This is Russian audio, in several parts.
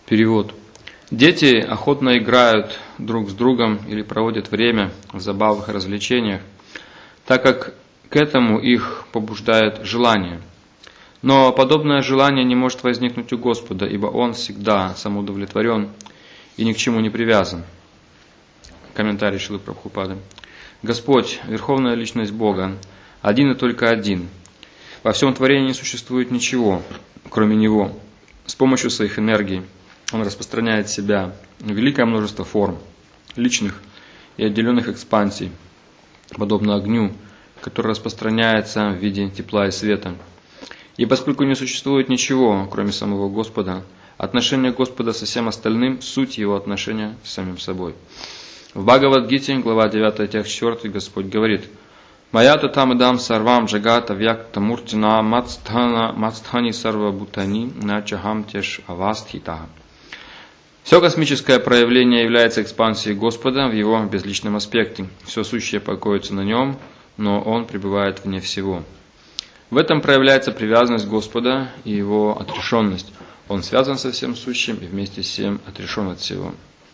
Перевод. Дети охотно играют друг с другом или проводят время в забавах и развлечениях, так как к этому их побуждает желание. Но подобное желание не может возникнуть у Господа, ибо Он всегда самоудовлетворен и ни к чему не привязан. Комментарий Шрилы Прабхупады. Господь, Верховная Личность Бога, один и только один. Во всем творении не существует ничего, кроме Него. С помощью своих энергий Он распространяет себя в великое множество форм, личных и отделенных экспансий, подобно огню, который распространяется в виде тепла и света. И поскольку не существует ничего, кроме самого Господа, отношение Господа со всем остальным – суть Его отношения с самим собой. В Бхагавад-гите, глава 9, текст 4, Господь говорит: «Маята тамадам сарвам джагата вьякта муртина мацтхани сарва бутани начахам теш авастхита». Все космическое проявление является экспансией Господа в Его безличном аспекте. Все сущее покоится на Нем, но Он пребывает вне всего. В этом проявляется привязанность Господа и Его отрешенность. Он связан со всем сущим и вместе с всем отрешен от всего.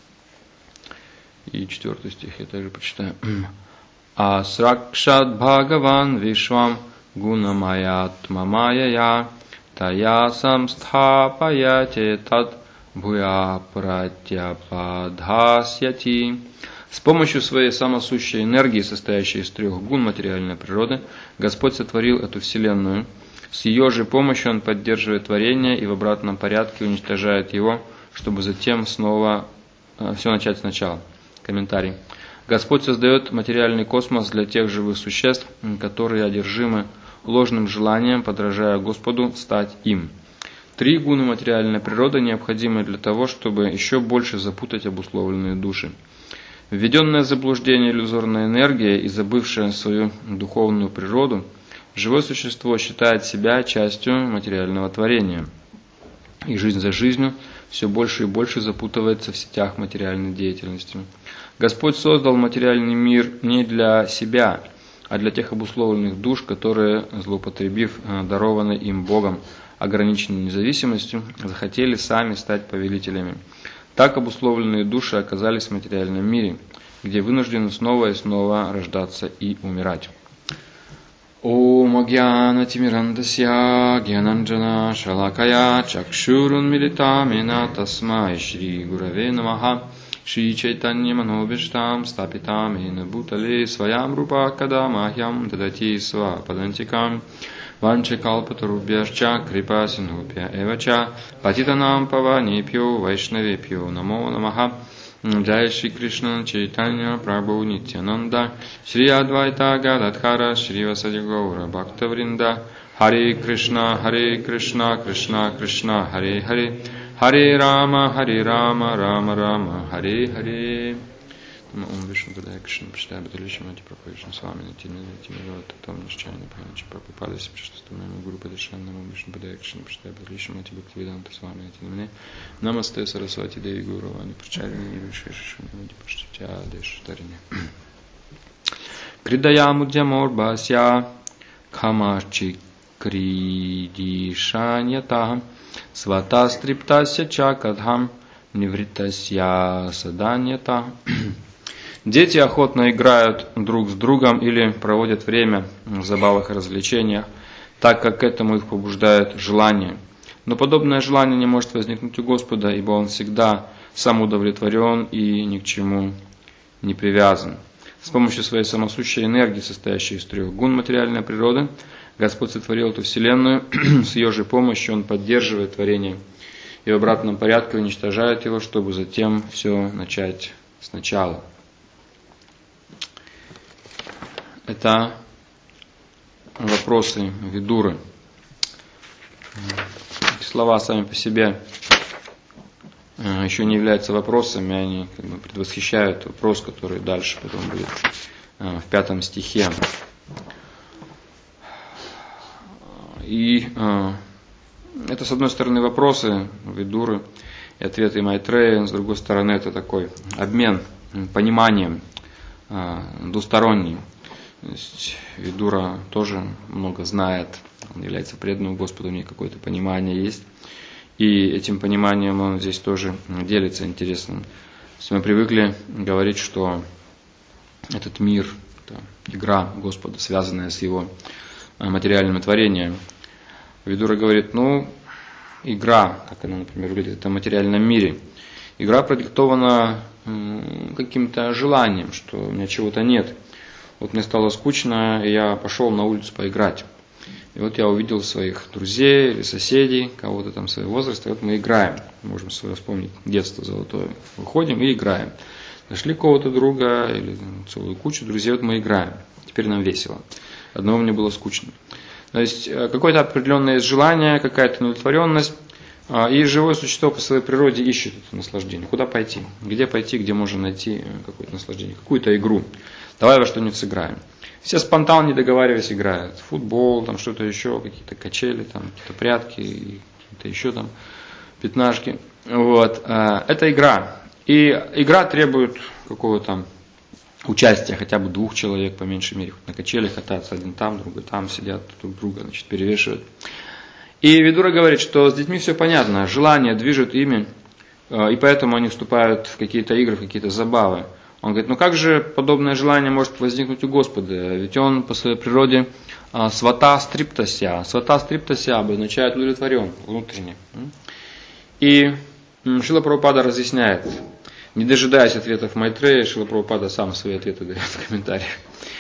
И 4 стих я также прочитаю. Асракшат Бхагаван Вишвам Гунамаятма Майя Тая Самстхапаяте Тад Бхуя Пратьяпадхасьяти. С помощью своей самосущей энергии, состоящей из 3 гун материальной природы, Господь сотворил эту вселенную. С ее же помощью Он поддерживает творение и в обратном порядке уничтожает его, чтобы затем снова все начать сначала. Комментарий. Господь создает материальный космос для тех живых существ, которые одержимы ложным желанием, подражая Господу, стать им. 3 гуны материальной природы необходимы для того, чтобы еще больше запутать обусловленные души. Введенная в заблуждение иллюзорная энергия и забывшая свою духовную природу, живое существо считает себя частью материального творения. И жизнь за жизнью все больше и больше запутывается в сетях материальной деятельности. Господь создал материальный мир не для себя, а для тех обусловленных душ, которые, злоупотребив дарованной им Богом ограниченной независимостью, захотели сами стать повелителями. Так обусловленные души оказались в материальном мире, где вынуждены снова и снова рождаться и умирать. Ом агьяна тимирандасья гьянанджана шалакая чакшурун милитамена тасмай шри гураве намаха шри чайтанья манобиштам стапитам ина бутале своям рупа кадамахьям дадати сва падантикам Ванчакалпатарубьяшча крипа синхупья эвача патитанам паванипьо вайшнавипьо намо намаха Джай Шри Кришна Чайтанья Прабху Нитянанда Шри Адвайта Гададхара Шри Васади Гаура Бхактавринда Харе Кришна Кришна Кришна Харе Харе Харе Рама Рама Рама Харе Харе. Ом Вишну Падая Кришна Паштая Баталишам Ати Прабхавишна Свами Натимирот Татам Нишчайна Пханачи Прабхупада Сипчастастумему Гуру Падашаннаму Ом Вишну Падая Кришна Паштая Баталишам Ати Бхактивиданта Свами Натимирот Намасте Сарасвати Деви Гуру Вани Прачарини Вишешишам Вади Паштитя Дешутарине Кридаямудьяморбасья Кхамачи Кридишаньята Сватастриптася Чакадхам Нивритасья Саданьята. Дети охотно играют друг с другом или проводят время в забавах и развлечениях, так как к этому их побуждает желание. Но подобное желание не может возникнуть у Господа, ибо Он всегда самоудовлетворен и ни к чему не привязан. С помощью своей самосущей энергии, состоящей из 3 гун материальной природы, Господь сотворил эту вселенную, с ее же помощью Он поддерживает творение и в обратном порядке уничтожает его, чтобы затем все начать сначала. Это вопросы Видуры. Эти слова сами по себе еще не являются вопросами, они как бы предвосхищают вопрос, который дальше потом будет в 5 стихе. И это, с одной стороны, вопросы Видуры и ответы Майтрея, с другой стороны, это такой обмен пониманием двусторонний. То есть Видура тоже много знает, он является преданным Господу, у него какое-то понимание есть. И этим пониманием он здесь тоже делится интересным. То есть мы привыкли говорить, что этот мир – это игра Господа, связанная с Его материальным творением. Видура говорит, игра, как она, например, выглядит в этом материальном мире. Игра продиктована каким-то желанием, что у меня чего-то нет. Вот мне стало скучно, и я пошел на улицу поиграть. И вот я увидел своих друзей или соседей, кого-то там своего возраста, и вот мы играем. Можем свое вспомнить детство золотое. Выходим и играем. Нашли кого-то друга или целую кучу друзей, вот мы играем. Теперь нам весело. Одного мне было скучно. То есть какое-то определенное желание, какая-то удовлетворенность. И живое существо по своей природе ищет это наслаждение. Куда пойти? Где можно найти какое-то наслаждение? Какую-то игру. Давай во что-нибудь сыграем. Все спонтанно, не договариваясь, играют. Футбол, там что-то еще, какие-то качели, там какие-то прятки, какие-то еще там пятнашки. Вот. Это игра. И игра требует какого-то участия хотя бы 2 человек, по меньшей мере. На качелях кататься, один там, другой там, сидят друг друга, перевешивают. И Видура говорит, что с детьми все понятно, желание движет ими, и поэтому они вступают в какие-то игры, в какие-то забавы. Он говорит, как же подобное желание может возникнуть у Господа? Ведь он по своей природе свата стриптася. Свата стриптася обозначает удовлетворен, внутренне. И Шрила Прабхупада разъясняет, не дожидаясь ответов Майтрея, Шрила Прабхупада сам свои ответы дает в комментариях.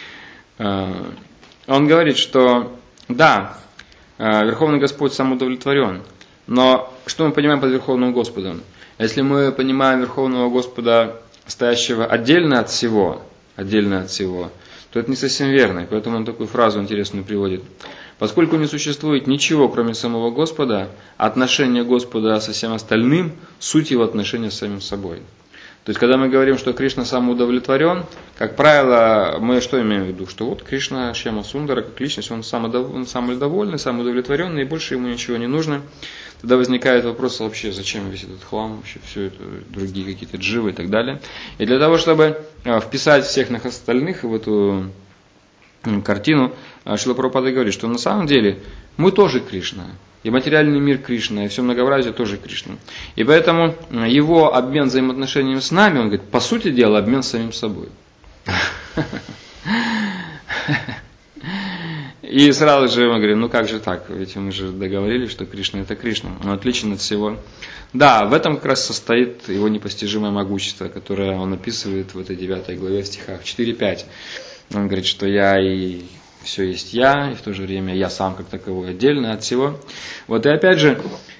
Он говорит, что да, Верховный Господь сам удовлетворен, но что мы понимаем под Верховным Господом? Если мы понимаем Верховного Господа, стоящего отдельно от всего, то это не совсем верно. И поэтому он такую фразу интересную приводит. Поскольку не существует ничего, кроме самого Господа, отношение Господа со всем остальным – суть его отношения с самим собой. То есть, когда мы говорим, что Кришна самоудовлетворен, как правило, мы что имеем в виду? Что вот Кришна Шьяма Сундара, как личность, он самодовольный, самоудовлетворенный, и больше ему ничего не нужно. Тогда возникает вопрос вообще, зачем весь этот хлам, вообще все это, другие какие-то дживы и так далее. И для того, чтобы вписать всех остальных в эту картину, Шрила Прабхупада говорит, что на самом деле мы тоже Кришна. И материальный мир Кришна, и все многообразие тоже Кришна. И поэтому его обмен взаимоотношениями с нами, он говорит, по сути дела, обмен с самим собой. И сразу же мы говорим, как же так? Ведь мы же договорились, что Кришна это Кришна. Он отличен от всего. Да, в этом как раз состоит его непостижимое могущество, которое он описывает в этой 9 главе в стихах 4-5. Он говорит, что я и все есть я, и в то же время я сам как таковой отдельно от всего. Вот и опять же,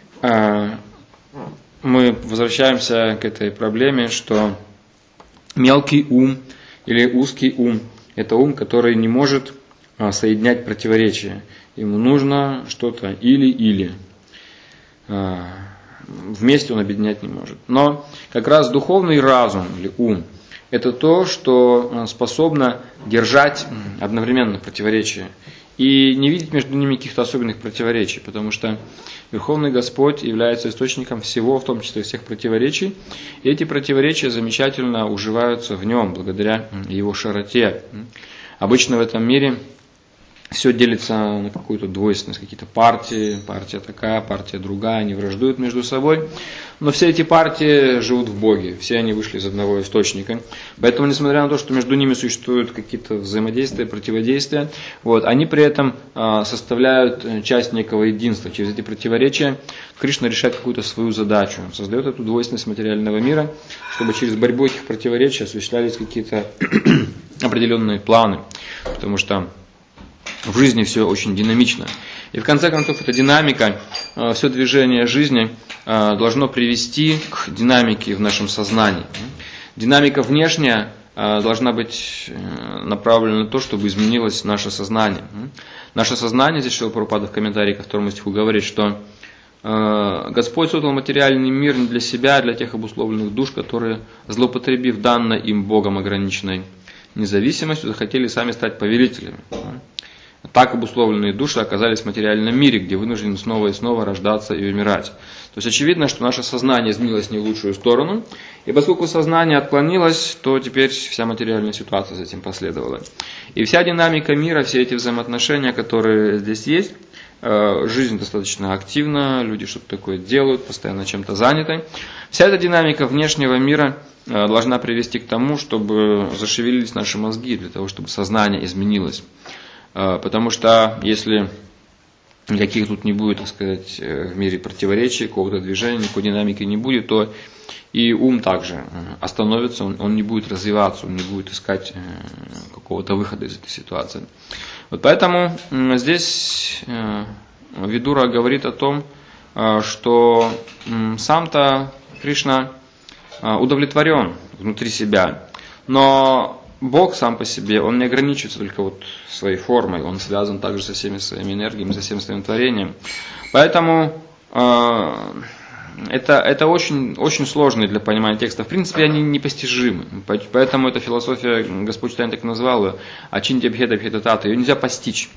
мы возвращаемся к этой проблеме, что мелкий ум или узкий ум – это ум, который не может соединять противоречия. Ему нужно что-то или-или. Вместе он объединять не может. Но как раз духовный разум или ум – это то, что способно держать одновременно противоречия и не видеть между ними каких-то особенных противоречий, потому что Верховный Господь является источником всего, в том числе всех противоречий, и эти противоречия замечательно уживаются в нем, благодаря его широте. Обычно в этом мире все делится на какую-то двойственность, какие-то партии, партия такая, партия другая, они враждуют между собой. Но все эти партии живут в Боге, все они вышли из одного источника. Поэтому, несмотря на то, что между ними существуют какие-то взаимодействия, противодействия, они при этом составляют часть некого единства. Через эти противоречия Кришна решает какую-то свою задачу. Он создает эту двойственность материального мира, чтобы через борьбу этих противоречий осуществлялись какие-то определенные планы. Потому что в жизни все очень динамично. И в конце концов, эта динамика, все движение жизни должно привести к динамике в нашем сознании. Динамика внешняя должна быть направлена на то, чтобы изменилось наше сознание. Наше сознание, здесь Шрила Прабхупада в комментарии ко 2 стиху говорит, что Господь создал материальный мир не для себя, а для тех обусловленных душ, которые, злоупотребив данной им Богом ограниченной независимостью, захотели сами стать повелителями. Так обусловленные души оказались в материальном мире, где вынуждены снова и снова рождаться и умирать. То есть очевидно, что наше сознание изменилось не в лучшую сторону, и поскольку сознание отклонилось, то теперь вся материальная ситуация за этим последовала. И вся динамика мира, все эти взаимоотношения, которые здесь есть, жизнь достаточно активна, люди что-то такое делают, постоянно чем-то заняты. Вся эта динамика внешнего мира должна привести к тому, чтобы зашевелились наши мозги, для того, чтобы сознание изменилось. Потому что если никаких тут не будет, так сказать, в мире противоречий, какого-то движения, никакой динамики не будет, то и ум также остановится, он не будет развиваться, он не будет искать какого-то выхода из этой ситуации. Вот поэтому здесь Видура говорит о том, что сам-то Кришна удовлетворен внутри себя, но Бог сам по себе, он не ограничивается только вот своей формой, он связан также со всеми своими энергиями, со всем своим творением. Поэтому это очень, очень сложные для понимания текста. В принципе, они непостижимы. Поэтому эта философия, Господь Читание так назвал ее, Ачинтя Бхеда Бхеда Тата. Ее нельзя постичь,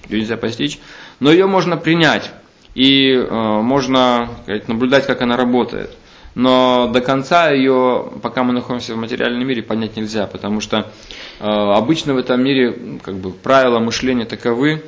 но ее можно принять. И можно наблюдать, как она работает. Но до конца ее, пока мы находимся в материальном мире, понять нельзя, потому что обычно в этом мире правила мышления таковы,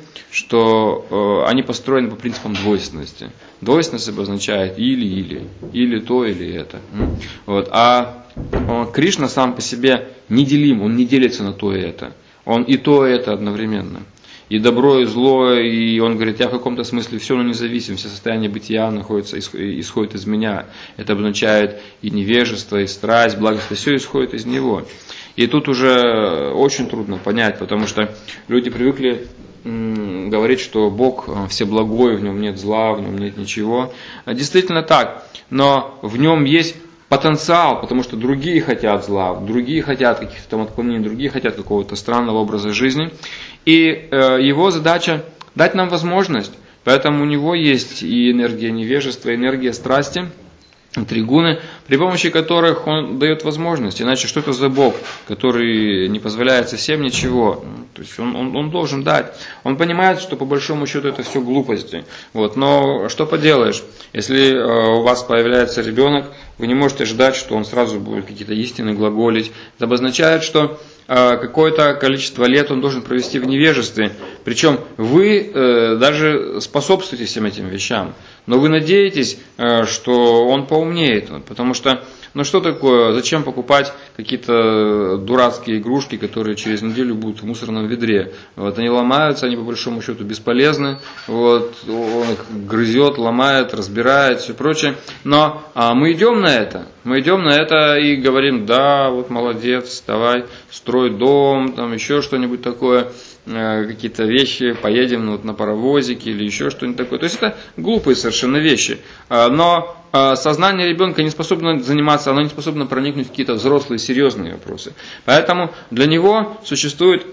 что они построены по принципам двойственности. Двойственность обозначает или то, или это. Вот. А Кришна сам по себе неделим, он не делится на то и это. Он и то, и это одновременно. И добро, и зло, и он говорит, я в каком-то смысле все равно независим, все состояния бытия исходят из меня. Это обозначает и невежество, и страсть, благость, все исходит из него. И тут уже очень трудно понять, потому что люди привыкли говорить, что Бог всеблагой, в нем нет зла, в нем нет ничего. Действительно так, но в нем есть потенциал, потому что другие хотят зла, другие хотят каких-то там отклонений, другие хотят какого-то странного образа жизни. И его задача дать нам возможность, поэтому у него есть и энергия невежества, и энергия страсти, тригуны, при помощи которых он дает возможность. Иначе что это за Бог, который не позволяет совсем ничего? То есть он должен дать. Он понимает, что по большому счету это все глупости. Вот. Но что поделаешь, если у вас появляется ребенок, вы не можете ждать, что он сразу будет какие-то истины глаголить. Это обозначает, что какое-то количество лет он должен провести в невежестве. Причем вы даже способствуете всем этим вещам. Но вы надеетесь, что он поумнеет. Потому что, что такое, зачем покупать какие-то дурацкие игрушки, которые через неделю будут в мусорном ведре. Вот, они ломаются, они по большому счету бесполезны. Вот, он их грызет, ломает, разбирает, все прочее. Но мы идем на это. Мы идем на это и говорим, да, вот молодец, давай, строй дом, там еще что-нибудь такое, какие-то вещи, поедем на паровозике или еще что-нибудь такое. То есть это глупые совершенно вещи. Но сознание ребенка не способно заниматься, оно не способно проникнуть в какие-то взрослые, серьезные вопросы. Поэтому для него существует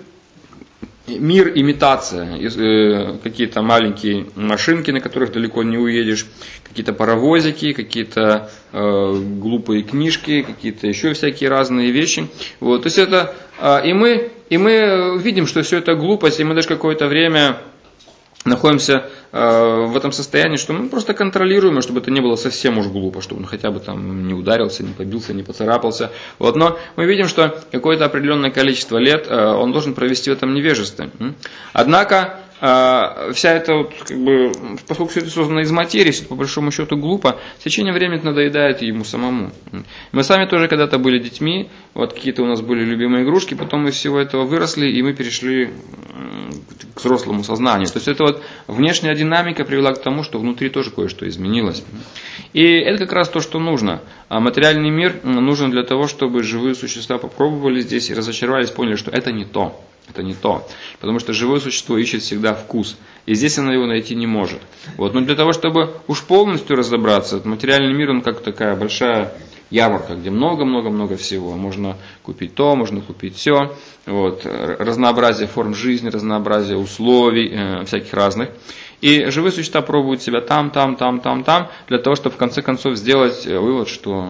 мир имитация, какие-то маленькие машинки, на которых далеко не уедешь, какие-то паровозики, какие-то глупые книжки, какие-то еще всякие разные вещи. Вот, то есть это и мы видим, что все это глупость, и мы даже какое-то время находимся в этом состоянии, что мы просто контролируем, чтобы это не было совсем уж глупо, чтобы он хотя бы там не ударился, не побился, не поцарапался. Вот, но мы видим, что какое-то определенное количество лет он должен провести в этом невежестве. Однако вся эта поскольку все это создано из материи, все это по большому счету глупо, с течением времени надоедает ему самому. Мы сами тоже когда-то были детьми, вот какие-то у нас были любимые игрушки, потом мы из всего этого выросли, и мы перешли к взрослому сознанию. То есть это вот внешняя динамика привела к тому, что внутри тоже кое-что изменилось. И это как раз то, что нужно. А материальный мир нужен для того, чтобы живые существа попробовали здесь и разочаровались, поняли, что это не то. Это не то. Потому что живое существо ищет всегда вкус. И здесь оно его найти не может. Вот. Но для того, чтобы уж полностью разобраться, материальный мир, он как такая большая ярмарка, где много-много-много всего. Можно купить то, можно купить все. Вот. Разнообразие форм жизни, разнообразие условий, всяких разных. И живые существа пробуют себя там, для того, чтобы в конце концов сделать вывод, что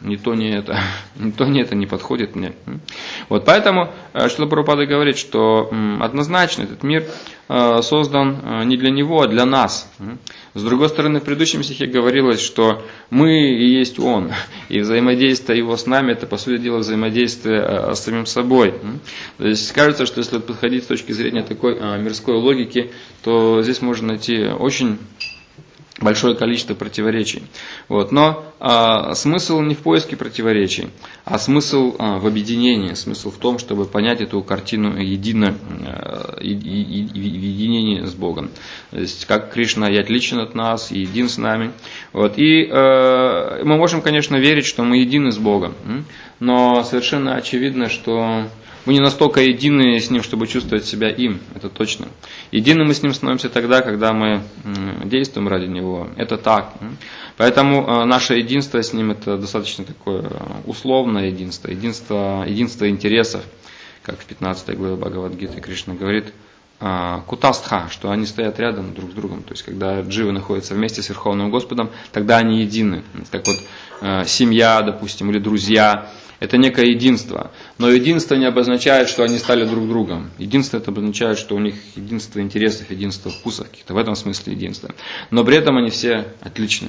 ни то, ни это, ни то, ни это не подходит мне. Вот поэтому Шрила Прабхупада говорит, что однозначно этот мир создан не для него, а для нас. С другой стороны, в предыдущем стихе говорилось, что мы и есть Он, и взаимодействие Его с нами, это, по сути дела, взаимодействие с самим собой. То есть, кажется, что если подходить с точки зрения такой мирской логики, то здесь можно найти очень большое количество противоречий. Вот. Но смысл не в поиске противоречий, а смысл в объединении, смысл в том, чтобы понять эту картину едино, в единении с Богом. То есть, как Кришна и отличен от нас, и един с нами. Вот. И мы можем, конечно, верить, что мы едины с Богом, но совершенно очевидно, что мы не настолько едины с Ним, чтобы чувствовать себя им, это точно. Едины мы с Ним становимся тогда, когда мы действуем ради Него, это так. Поэтому наше единство с Ним это достаточно такое условное единство, единство интересов, как в 15 главе Бхагавад-гиты Кришна говорит, кутастха, что они стоят рядом друг с другом. То есть, когда дживы находятся вместе с Верховным Господом, тогда они едины. Как вот семья, допустим, или друзья. Это некое единство. Но единство не обозначает, что они стали друг другом. Единство это обозначает, что у них единство интересов, единство вкусов. В этом смысле единство. Но при этом они все отличны.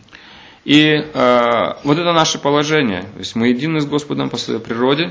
И вот это наше положение. То есть мы едины с Господом по своей природе,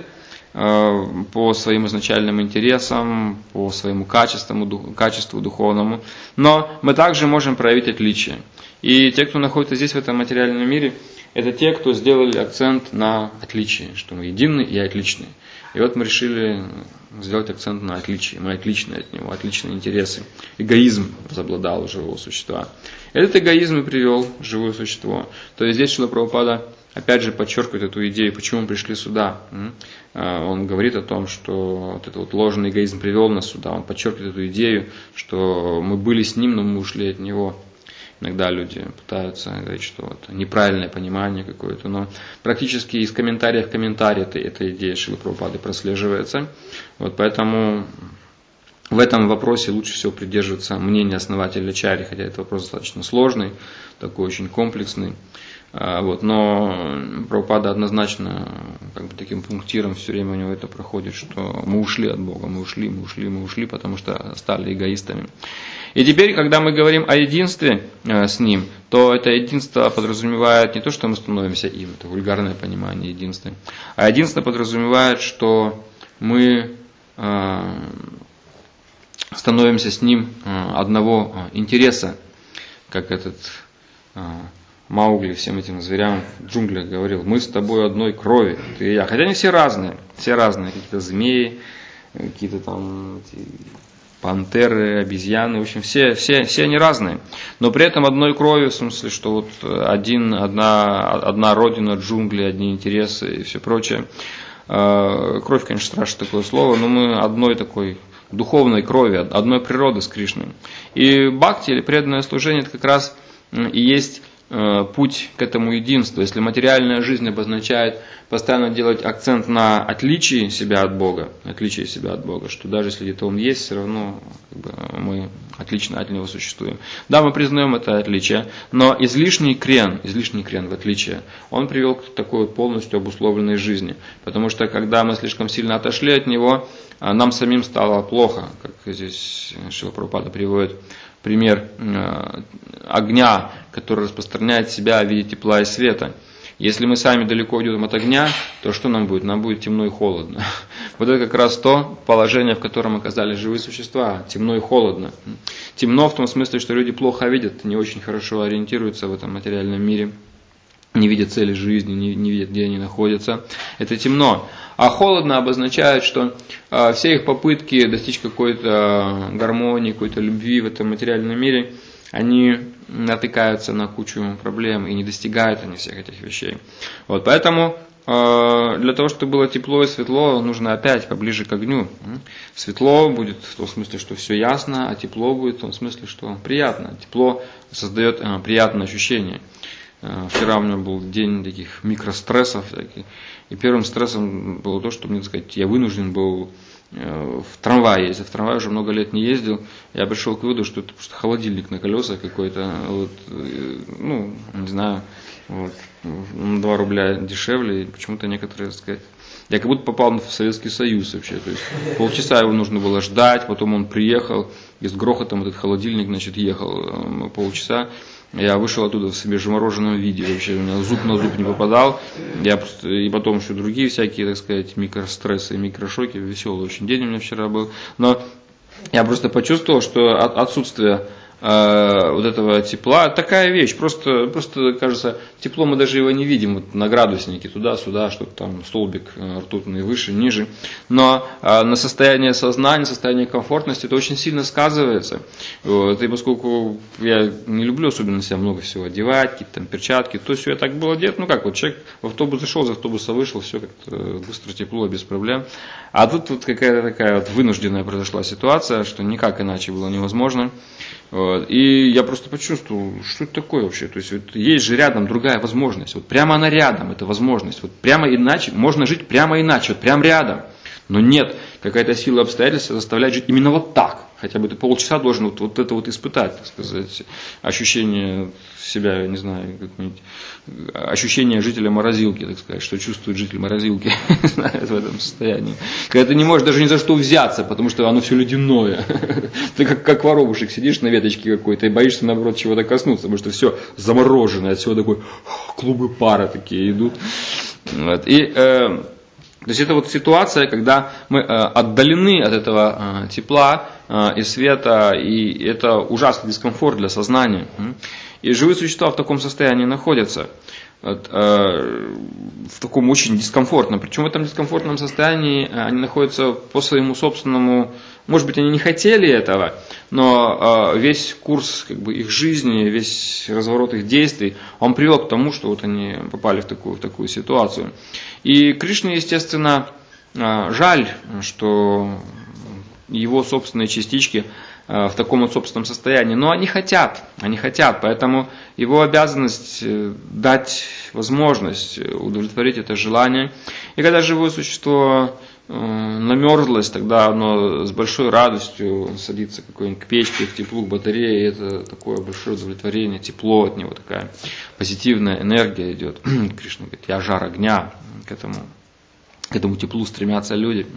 по своим изначальным интересам, по своему качеству духовному. Но мы также можем проявить отличие. И те, кто находится здесь, в этом материальном мире, это те, кто сделали акцент на отличие, что мы едины и отличные. И вот мы решили сделать акцент на отличие. Мы отличны от него, отличные интересы. Эгоизм возобладал у живого существа. Этот эгоизм и привел живое существо. То есть здесь Шрила Прабхупада опять же подчеркивает эту идею, почему мы пришли сюда. Он говорит о том, что вот этот вот ложный эгоизм привел нас сюда. Он подчеркивает эту идею, что мы были с ним, но мы ушли от него. Иногда люди пытаются говорить, что вот неправильное понимание какое-то, но практически из комментария в комментарий эта идея Шрилы Прабхупады прослеживается. Вот поэтому в этом вопросе лучше всего придерживаться мнения основателя Ачарьи, хотя этот вопрос достаточно сложный, такой очень комплексный. Вот, но Прабхупада однозначно таким пунктиром все время у него это проходит, что мы ушли от Бога, мы ушли, потому что стали эгоистами. И теперь, когда мы говорим о единстве с Ним, то это единство подразумевает не то, что мы становимся им, это вульгарное понимание единства, а единство подразумевает, что мы становимся с Ним одного интереса, как этот Маугли всем этим зверям в джунглях говорил, мы с тобой одной крови, ты и я. Хотя они все разные, какие-то змеи, какие-то там пантеры, обезьяны, в общем, все они разные. Но при этом одной крови, в смысле, что вот одна родина, джунгли, одни интересы и все прочее. Кровь, конечно, страшное такое слово, но мы одной такой духовной крови, одной природы с Кришной. И бхакти, или преданное служение, это как раз и есть путь к этому единству. Если материальная жизнь обозначает постоянно делать акцент на отличие себя от Бога, что даже если где-то Он есть, все равно мы отлично от Него существуем. Да, мы признаем это отличие, но излишний крен в отличие, он привел к такой вот полностью обусловленной жизни. Потому что когда мы слишком сильно отошли от Него, нам самим стало плохо, как здесь Шрила Прабхупада приводит пример огня, который распространяет себя в виде тепла и света. Если мы сами далеко уйдем от огня, то что нам будет? Нам будет темно и холодно. Вот это как раз то положение, в котором оказались живые существа. Темно и холодно. Темно в том смысле, что люди плохо видят, не очень хорошо ориентируются в этом материальном мире, не видят цели жизни, не видят, где они находятся. Это темно. А холодно обозначает, что все их попытки достичь какой-то гармонии, какой-то любви в этом материальном мире, они натыкаются на кучу проблем и не достигают они всех этих вещей. Вот, поэтому для того, чтобы было тепло и светло, нужно опять поближе к огню. Светло будет в том смысле, что все ясно, а тепло будет в том смысле, что приятно. Тепло создает приятное ощущение. Вчера у меня был день таких микрострессов. И первым стрессом было то, что, мне сказать, я вынужден был в трамвае ездить. В трамвае уже много лет не ездил. Я пришел к выводу, что это просто холодильник на колесах какой-то. Вот, не знаю, Вот. 2 рубля дешевле, и почему-то некоторые, так сказать, я как будто попал в Советский Союз вообще. То есть полчаса его нужно было ждать, потом он приехал, и с грохотом этот холодильник, значит, ехал полчаса. Я вышел оттуда в свежемороженом виде, вообще у меня зуб на зуб не попадал. Я просто, и потом еще другие всякие, так сказать, микрострессы и микрошоки. Веселый очень день у меня вчера был. Но я просто почувствовал, что отсутствие вот этого тепла, такая вещь, просто кажется, тепло мы даже его не видим, вот на градуснике, туда-сюда, что-то там, столбик ртутный выше, ниже, но на состояние сознания, состояние комфортности это очень сильно сказывается, вот, и поскольку я не люблю особенно себя много всего одевать, какие-то там перчатки, то все я так был одет, ну как, вот человек в автобус зашел, из автобуса вышел, все как-то быстро, тепло, без проблем, а тут вот какая-то такая вот вынужденная произошла ситуация, что никак иначе было невозможно. Вот. И я просто почувствовал, что это такое вообще. То есть вот есть же рядом другая возможность. Вот прямо она рядом, эта возможность. Вот прямо иначе, можно жить прямо иначе, вот прямо рядом. Но нет, какая-то сила обстоятельств заставляет жить именно вот так. Хотя бы ты полчаса должен вот это вот испытать, так сказать, ощущение себя, я не знаю, какое-нибудь ощущение жителя морозилки, так сказать, что чувствует житель морозилки в этом состоянии. Когда ты не можешь даже ни за что взяться, потому что оно все ледяное. Ты как воробушек сидишь на веточке какой-то и боишься, наоборот, чего-то коснуться, потому что все замороженное, от всего такой клубы пара такие идут. Вот. И то есть это вот ситуация, когда мы отдалены от этого тепла и света, и это ужасный дискомфорт для сознания. И живые существа в таком состоянии находятся, в таком очень дискомфортном. Причем в этом дискомфортном состоянии они находятся по своему собственному, может быть, они не хотели этого, но весь курс как бы, их жизни, весь разворот их действий, он привел к тому, что вот они попали в такую ситуацию. И Кришне, естественно, жаль, что его собственные частички в таком вот собственном состоянии. Но они хотят, поэтому его обязанность дать возможность удовлетворить это желание. И когда живое существо намерзлось, тогда оно с большой радостью садится к печке, к теплу, к батарее, и это такое большое удовлетворение, тепло от него, такая позитивная энергия идет. Кришна говорит, я жар огня, к этому теплу стремятся люди.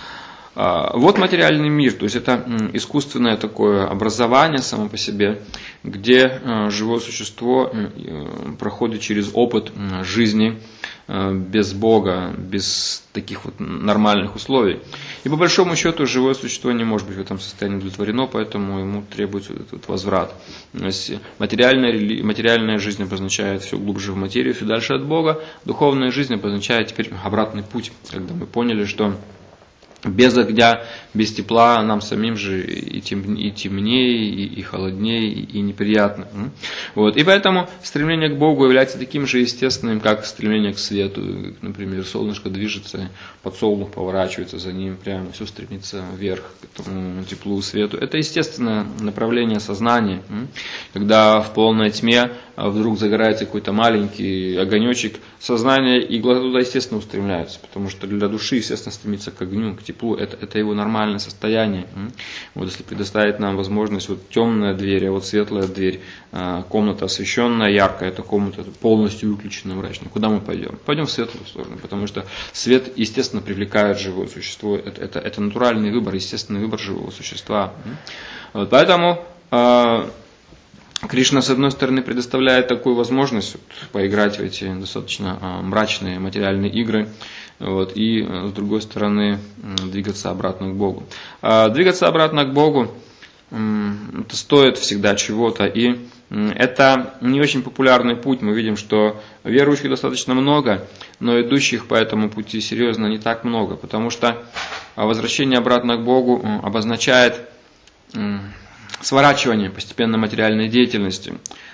Вот материальный мир, то есть это искусственное такое образование само по себе, где живое существо проходит через опыт жизни без Бога, без таких вот нормальных условий. И по большому счету живое существо не может быть в этом состоянии удовлетворено, поэтому ему требуется этот возврат. То есть материальная жизнь обозначает все глубже в материю, все дальше от Бога. Духовная жизнь обозначает теперь обратный путь, когда мы поняли, что без огня, без тепла нам самим же и темнее, и холоднее, и неприятно. Вот. И поэтому стремление к Богу является таким же естественным, как стремление к свету. Например, солнышко движется, подсолнух поворачивается за ним, прямо все стремится вверх к этому теплу, свету. Это естественное направление сознания. Когда в полной тьме вдруг загорается какой-то маленький огонечек, сознание и глаза туда, естественно, устремляются, потому что для души, естественно, стремится к огню, к теплу, это его нормальное состояние. Вот если предоставить нам возможность, вот темная дверь, а вот светлая дверь, комната освещенная, яркая, эта комната полностью выключена, мрачная, куда мы пойдем? Пойдем в светлую сторону, потому что свет, естественно, привлекает живое существо, это натуральный выбор, естественный выбор живого существа. Вот, поэтому Кришна, с одной стороны, предоставляет такую возможность поиграть в эти достаточно мрачные материальные игры, вот, и с другой стороны двигаться обратно к Богу. Двигаться обратно к Богу это стоит всегда чего-то, и это не очень популярный путь. Мы видим, что верующих достаточно много, но идущих по этому пути серьезно не так много, потому что возвращение обратно к Богу обозначает сворачивание постепенно материальной деятельности.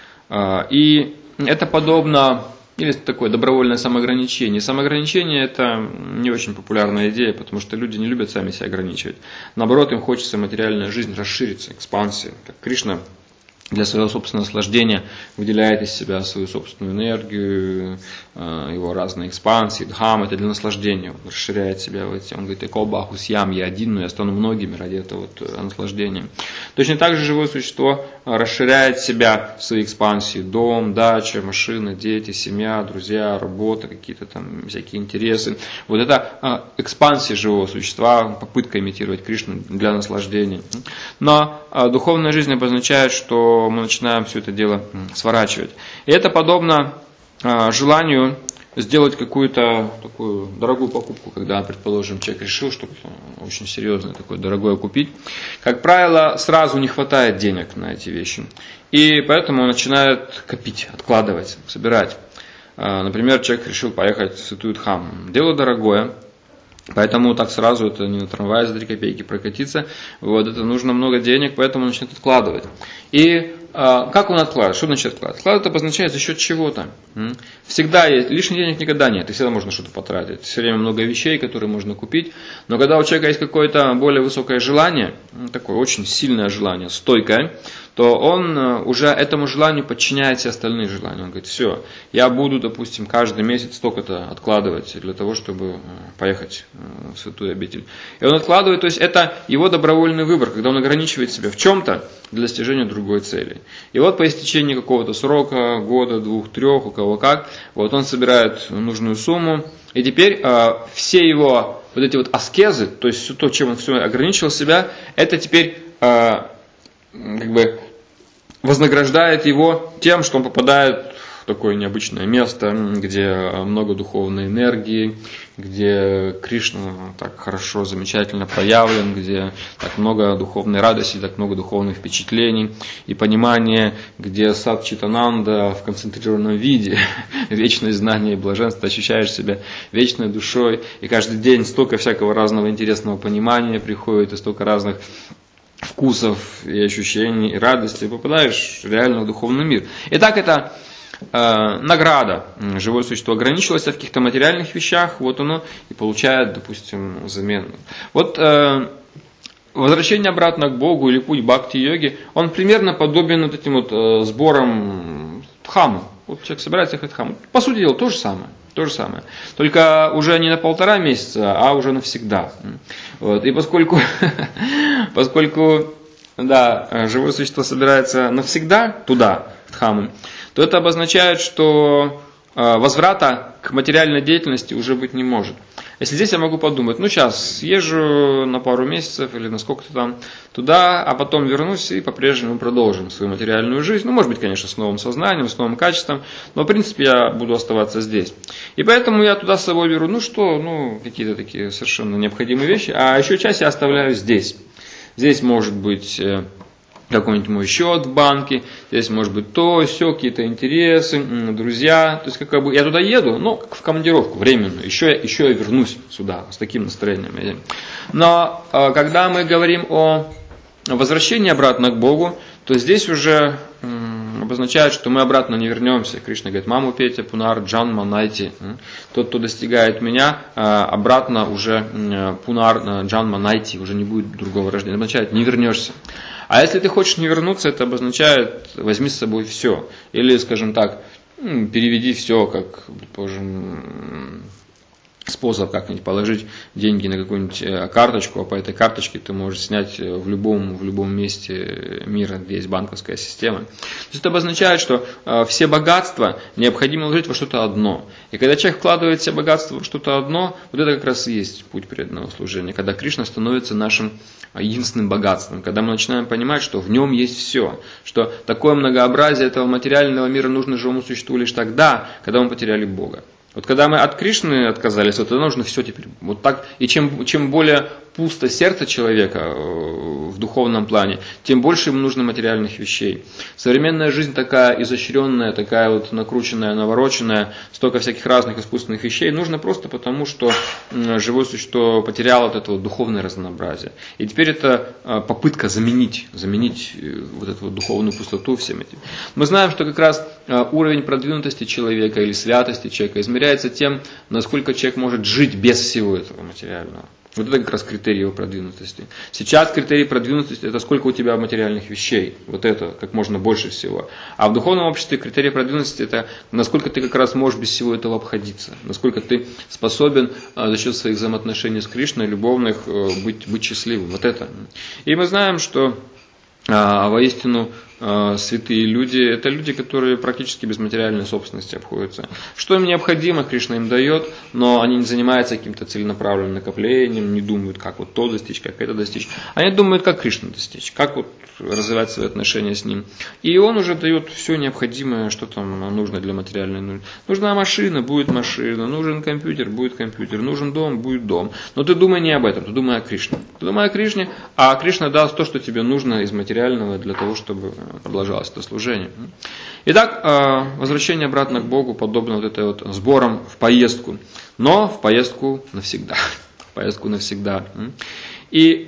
И это подобно, или такое добровольное самоограничение. Самоограничение – это не очень популярная идея, потому что люди не любят сами себя ограничивать. Наоборот, им хочется материальная жизнь расшириться, экспансия. Как Кришна для своего собственного наслаждения выделяет из себя свою собственную энергию, его разные экспансии, дхам, это для наслаждения, он расширяет себя в эти, он говорит, эколбахус ям, я один, но я стану многими ради этого наслаждения. Точно так же живое существо расширяет себя в своей экспансии, дом, дача, машина, дети, семья, друзья, работа, какие-то там всякие интересы. Вот это экспансия живого существа, попытка имитировать Кришну для наслаждения. Но духовная жизнь обозначает, что мы начинаем все это дело сворачивать. И это подобно желанию сделать какую-то такую дорогую покупку, когда, предположим, человек решил что-то очень серьезное, такое дорогое купить. Как правило, сразу не хватает денег на эти вещи. И поэтому он начинает копить, откладывать, собирать. Например, человек решил поехать в Святую Дхамму. Дело дорогое. Поэтому так сразу это не на трамвае за 3 копейки прокатиться. Вот, это нужно много денег, поэтому он начнет откладывать. И как он откладывает? Что значит откладывать? Откладывать обозначает за счет чего-то. Всегда есть, лишних денег никогда нет, и всегда можно что-то потратить. Все время много вещей, которые можно купить. Но когда у человека есть какое-то более высокое желание, такое очень сильное желание, стойкое, то он уже этому желанию подчиняет все остальные желания. Он говорит, все, я буду, допустим, каждый месяц столько-то откладывать для того, чтобы поехать в святую обитель. И он откладывает, то есть это его добровольный выбор, когда он ограничивает себя в чем-то для достижения другой цели. И вот по истечении какого-то срока, года, 2-3, у кого как, вот он собирает нужную сумму, и теперь все его вот эти вот аскезы, то есть все то, чем он все ограничивал себя, это теперь как бы вознаграждает его тем, что он попадает в такое необычное место, где много духовной энергии, где Кришна так хорошо, замечательно проявлен, где так много духовной радости, так много духовных впечатлений и понимания, где сад Читананда в концентрированном виде, вечное знание и блаженство, ощущаешь себя вечной душой, и каждый день столько всякого разного интересного понимания приходит, и столько разных вкусов и ощущений, и радости, и попадаешь реально в духовный мир. Итак, это награда. Живое существо ограничилось в каких-то материальных вещах, вот оно и получает, допустим, замену. Вот возвращение обратно к Богу или путь бхакти-йоги, он примерно подобен вот этим вот сборам дхаммы. Вот человек собирается ехать в дхамму. По сути дела, то же самое. То же самое. Только уже не на 1,5 месяца, а уже навсегда. Вот. И поскольку живое существо собирается навсегда туда, в Дхамму, то это обозначает, что возврата к материальной деятельности уже быть не может. Если здесь я могу подумать, сейчас съезжу на пару месяцев или на сколько-то там туда, а потом вернусь и по-прежнему продолжим свою материальную жизнь. Может быть, конечно, с новым сознанием, с новым качеством, но в принципе я буду оставаться здесь. И поэтому я туда с собой беру, какие-то такие совершенно необходимые вещи, а еще часть я оставляю здесь. Здесь может быть какой-нибудь мой счет в банке, здесь может быть то, сё, какие-то интересы, друзья. То есть я туда еду, в командировку временную, еще я вернусь сюда с таким настроением. Но когда мы говорим о возвращении обратно к Богу, то здесь уже обозначает, что мы обратно не вернемся. Кришна говорит, маму петя, пунар, джанма, найти. Тот, кто достигает меня, обратно уже пунар, джанма, найти, уже не будет другого рождения. Обозначает, не вернешься. А если ты хочешь не вернуться, это обозначает, возьми с собой все. Или, скажем так, переведи все, как, предположим, способ как-нибудь положить деньги на какую-нибудь карточку, а по этой карточке ты можешь снять в любом месте мира, где есть банковская система. То есть это обозначает, что все богатства необходимо вложить во что-то одно. И когда человек вкладывает все богатства во что-то одно, вот это как раз и есть путь преданного служения, когда Кришна становится нашим единственным богатством, когда мы начинаем понимать, что в нем есть все, что такое многообразие этого материального мира нужно живому существу лишь тогда, когда мы потеряли Бога. Вот когда мы от Кришны отказались, вот тогда нужно все теперь. Вот так. И чем более пусто сердце человека в духовном плане, тем больше ему нужно материальных вещей. Современная жизнь такая изощренная, такая вот накрученная, навороченная, столько всяких разных искусственных вещей, нужно просто потому, что живое существо потеряло вот это вот духовное разнообразие. И теперь это попытка заменить вот эту вот духовную пустоту всем этим. Мы знаем, что как раз уровень продвинутости человека или святости человека измеряется тем, насколько человек может жить без всего этого материального. Вот это как раз критерий его продвинутости. Сейчас критерий продвинутости – это сколько у тебя материальных вещей. Вот это как можно больше всего. А в духовном обществе критерий продвинутости – это насколько ты как раз можешь без всего этого обходиться. Насколько ты способен за счет своих взаимоотношений с Кришной, любовных, быть счастливым. Вот это. И мы знаем, что воистину святые люди – это люди, которые практически без материальной собственности обходятся. Что им необходимо, Кришна им дает, но они не занимаются каким-то целенаправленным накоплением, не думают, как вот то достичь, как это достичь. Они думают, как Кришну достичь, как вот развивать свои отношения с ним. И он уже дает все необходимое, что там нужно для материальной нужды. Нужна машина – будет машина, нужен компьютер – будет компьютер, нужен дом – будет дом. Но ты думай не об этом, ты думай о Кришне. Ты думай о Кришне, а Кришна даст то, что тебе нужно из материального для того, чтобы продолжалось это служение. Итак, возвращение обратно к Богу подобно вот этой вот сборам в поездку, но в поездку навсегда. В поездку навсегда. И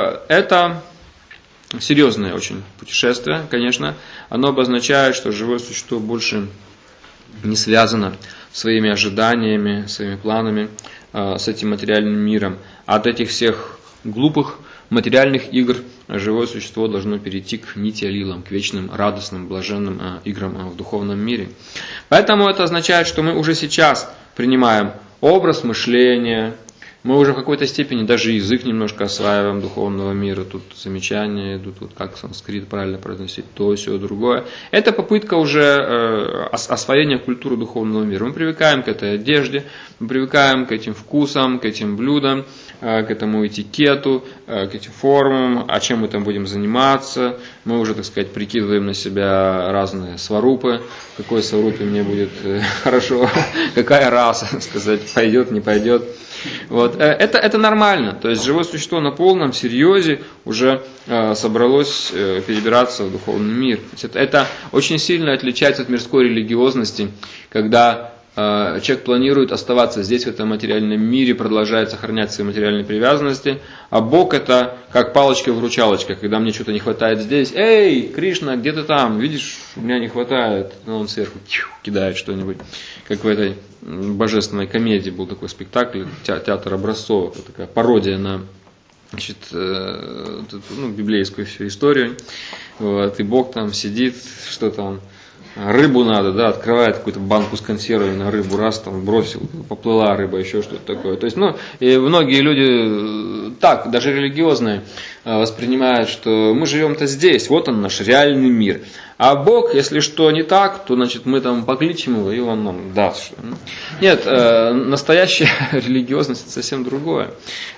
это серьезное очень путешествие, конечно. Оно обозначает, что живое существо больше не связано своими ожиданиями, своими планами с этим материальным миром. От этих всех глупых материальных игр живое существо должно перейти к нити-алилам, к вечным, радостным, блаженным играм в духовном мире. Поэтому это означает, что мы уже сейчас принимаем образ мышления, мы уже в какой-то степени даже язык немножко осваиваем духовного мира. Тут замечания идут, вот как санскрит правильно произносить, то, сё, другое. Это попытка уже освоения культуры духовного мира. Мы привыкаем к этой одежде, мы привыкаем к этим вкусам, к этим блюдам, к этому этикету, к этим формам, а чем мы там будем заниматься. Мы уже, так сказать, прикидываем на себя разные сварупы, в какой сварупе мне будет хорошо, какая раса, сказать, пойдет, не пойдет. Вот. Это нормально, то есть живое существо на полном серьезе уже собралось перебираться в духовный мир. Это очень сильно отличается от мирской религиозности, когда человек планирует оставаться здесь, в этом материальном мире, продолжает сохранять свои материальные привязанности, а Бог это как палочка-выручалочка, когда мне что-то не хватает здесь, эй, Кришна, где ты там, видишь, у меня не хватает, но он сверху кидает что-нибудь, как в этой божественной комедии был такой спектакль, театр образцов, такая пародия на, значит, библейскую всю историю, вот, и Бог там сидит, что там, рыбу надо, да, открывает какую-то банку с консервами на рыбу, раз там бросил, поплыла рыба, еще что-то такое. То есть, и многие люди так, даже религиозные, воспринимают, что мы живем-то здесь, вот он наш реальный мир. А Бог, если что не так, то, значит, мы там покличем его, и он нам даст. Нет, настоящая религиозность совсем другое.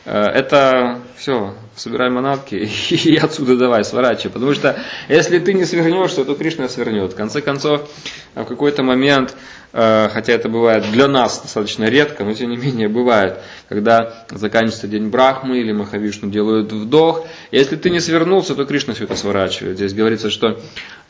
Это все, собирай манатки и отсюда давай, сворачивай. Потому что если ты не свернешься, то Кришна свернет. В конце концов, в какой-то момент, хотя это бывает для нас достаточно редко, но тем не менее бывает, когда заканчивается день Брахмы или Махавишну делают вдох, если ты не свернулся, то Кришна все это сворачивает. Здесь говорится, что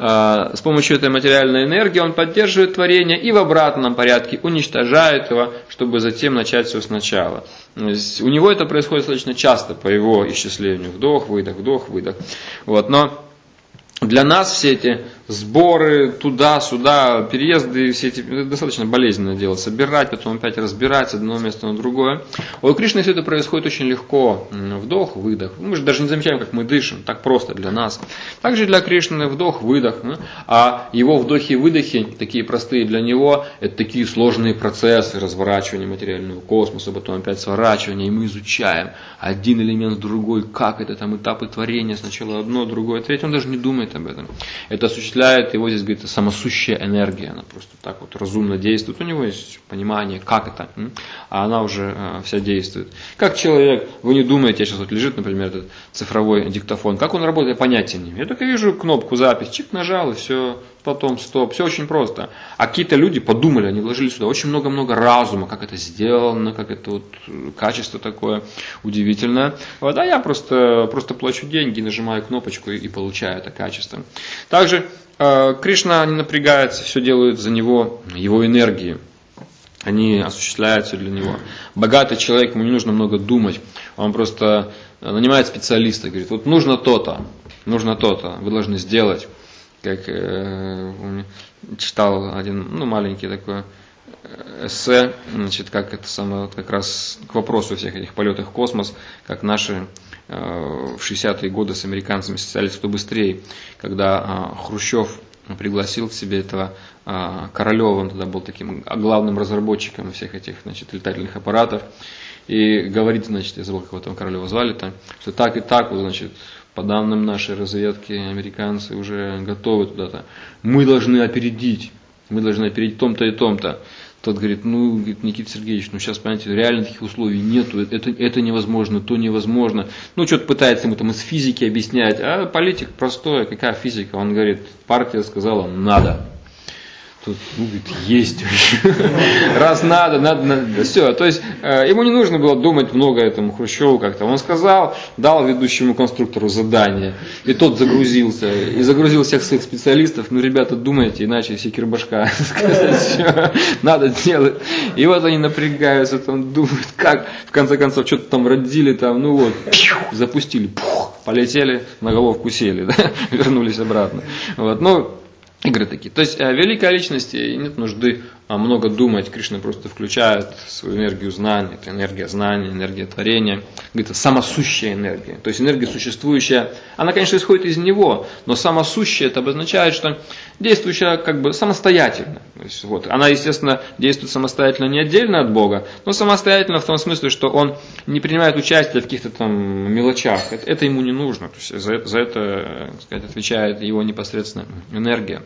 с помощью этой материальной энергии он поддерживает творение и в обратном порядке уничтожает его, чтобы затем начать все сначала. У него это происходит достаточно часто по его исчислению. Вдох, выдох, вдох, выдох. Вот. Но для нас все эти сборы туда-сюда, переезды, все эти, это достаточно болезненное дело. Собирать, потом опять разбирать с одного места на другое. У Кришны все это происходит очень легко. Вдох, выдох. Мы же даже не замечаем, как мы дышим. Так просто для нас. Также для Кришны вдох, выдох. А его вдохи и выдохи, такие простые для него, это такие сложные процессы разворачивания материального космоса, потом опять сворачивания. И мы изучаем один элемент в другой, как это там этапы творения. Сначала одно, другое, третье. Он даже не думает об этом. Это осуществляет его, здесь говорится, самосущая энергия, она просто так вот разумно действует, у него есть понимание, как это, а она уже вся действует. Как человек, вы не думаете, сейчас вот лежит, например, этот цифровой диктофон, как он работает, я понятия не имею. Я только вижу кнопку запись, чик нажал и все, потом стоп, все очень просто. А какие-то люди подумали, они вложили сюда очень много-много разума, как это сделано, как это вот качество такое удивительное. Вот, а я просто плачу деньги, нажимаю кнопочку и получаю это качество. Также Кришна не напрягается, все делают за него, его энергии. Они осуществляют все для него. Богатый человек, ему не нужно много думать. Он просто нанимает специалиста, говорит, вот нужно то-то, вы должны сделать. Как читал один маленький такой эссе, значит, как это самое, вот как раз к вопросу всех этих полетов в космос, как наши в 60-е годы с американцами социалисты кто быстрее, когда Хрущев пригласил к себе этого Королева, он тогда был таким главным разработчиком всех этих, значит, летательных аппаратов, и говорит, значит, я забыл, как его там Королева звали-то, что так и так, вот, значит, по данным нашей разведки, американцы уже готовы туда-то. Мы должны опередить том-то и том-то. Тот говорит, говорит, Никита Сергеевич, сейчас, понимаете, реально таких условий нету, это невозможно, то невозможно. Что-то пытается ему там из физики объяснять, а политик простой, какая физика? Он говорит, партия сказала, надо. Тут, говорит, есть. Раз надо. Все. То есть, ему не нужно было думать много этому Хрущеву как-то. Он сказал, дал ведущему конструктору задание. И тот загрузился. И загрузил всех своих специалистов. Ребята, думайте, иначе все кирбашка. Надо делать. И вот они напрягаются, там думают, как. В конце концов, что-то там родили, там, запустили. Полетели, на головку сели. Вернулись обратно. Игры такие. То есть великой личности нет нужды много думать. Кришна просто включает свою энергию знания. Это энергия знания, энергия творения. Говорится, самосущая энергия. То есть энергия существующая. Она, конечно, исходит из него, но самосущая это обозначает, что действующая как бы самостоятельно. То есть, она, естественно, действует самостоятельно не отдельно от Бога, но самостоятельно в том смысле, что он не принимает участие в каких-то там мелочах. Это ему не нужно. То есть за это, так сказать, отвечает его непосредственно энергия.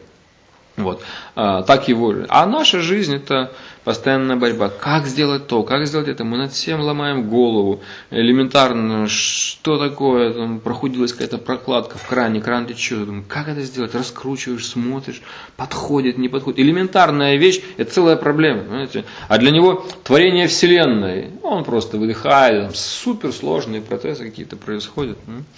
Так его. А наша жизнь это постоянная борьба. Как сделать то, как сделать это? Мы над всем ломаем голову. Элементарно, что такое? Там прохудилась какая-то прокладка в кране, кран течет. Как это сделать? Раскручиваешь, смотришь, подходит, не подходит. Элементарная вещь, это целая проблема. Понимаете? А для него творение Вселенной, он просто выдыхает, там суперсложные процессы какие-то происходят.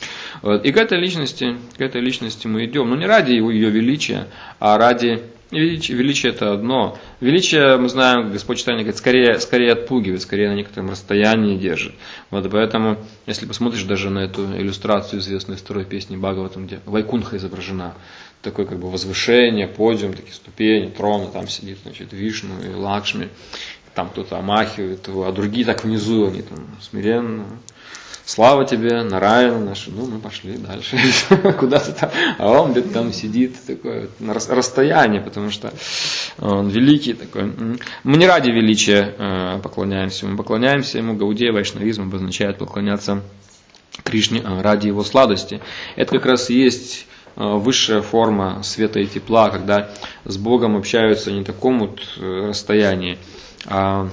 И к этой личности мы идем. Но не ради ее величия, а ради величие это одно. Величие, мы знаем, Господь Читания говорит, скорее отпугивает, скорее на некотором расстоянии держит. Поэтому, если посмотришь даже на эту иллюстрацию известной второй песни Бхагаватам, где Вайкунха изображена, такое как бы возвышение, подиум, такие ступени, трон, там сидит, значит, Вишну и Лакшми, там кто-то омахивает его, а другие так внизу, они там смиренно. Слава тебе, Нараяна наша. Мы пошли дальше. Куда-то там. А он где-то там сидит, такое на расстоянии, потому что он великий такой. Мы не ради величия поклоняемся. Мы поклоняемся ему. Гаудия вайшнавизм обозначает поклоняться Кришне ради его сладости. Это как раз и есть высшая форма света и тепла, когда с Богом общаются не на таком расстоянии, а